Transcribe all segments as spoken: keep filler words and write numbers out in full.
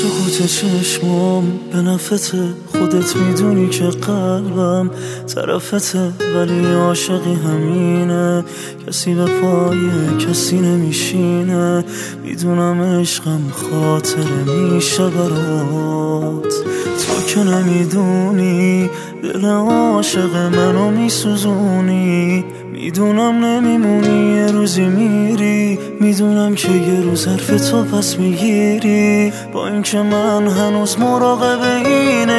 سکوت چشمام به نفته، خودت میدونی که قلبم طرفته، ولی عاشقی همینه، کسی به پای کسی نمیشینه. میدونم عشقم خاطره میشه برات، تو که نمیدونی دل عاشق منو میسوزونی. میدونم نمیمونی یه روزی میری، میدونم که یه روز حرف تو پس میگیری. با اینکه من هنوز مراقب این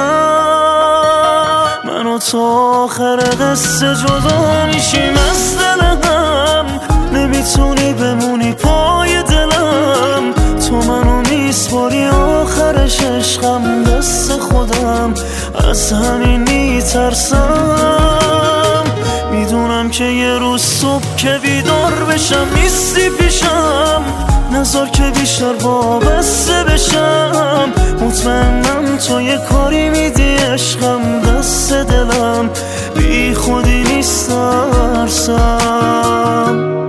عشقم، من و تو آخر قصه جدا میشیم از دلم. نمیتونی بمونی پای دلم، تو منو میسپاری آخرش عشقم دست خودم. از همین میترسم، میدونم که یه روز صبح که بیدار بشم نیستی پیشم. نذار که بیشتر وابسته بشم، مطمئنم تو یه کاری میدی عشقم دست دلم. بی خودی نیست ترسم.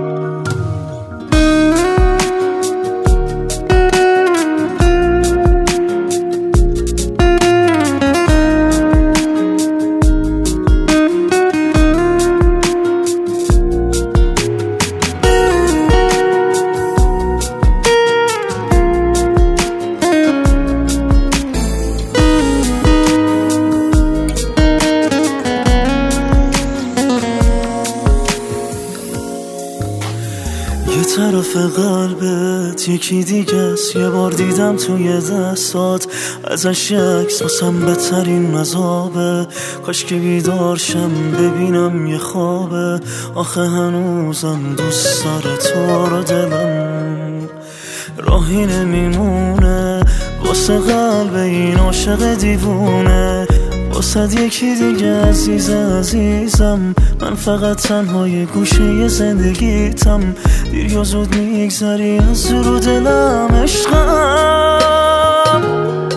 یه طرف قلبت یکی دیگه است، یه بار دیدم توی دستات ازش عکس، واسم بدترین عذابه. کاش که بیدار شم ببینم یه خوابه، آخه هنوزم دوست داره تو رو دلم. راهی نمیمونه واسه قلب این عاشق دیوونه، واسه یکی دیگه عزیز عزیزم. من فقط تنهای گوشه زندگیتم، دیر یا زود میگذری از رو دلم عشقم.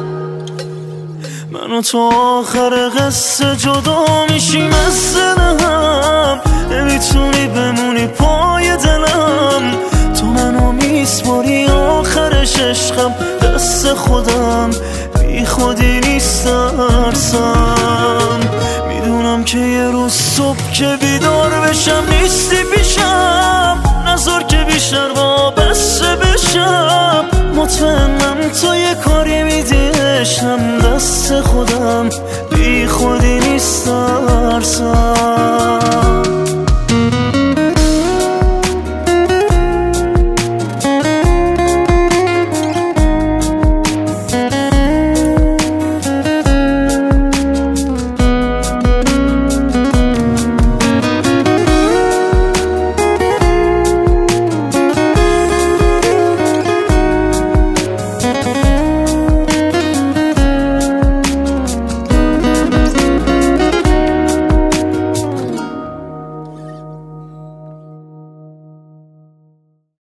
من و تو آخر قصه جدا میشیم از دلم. نمیتونی بمونی پای دلم، تو منو میسپاری آخرش عشقم دست خودم. بی خودی نیست ترسم، میدونم که یه روز صبح که بیدار بشم نیستی پیشم. نذار که بیشتر وابسته بشم، مطمئنم تو یه کاری میدی عشقم دست خودم. بی خودی نیست ترسم.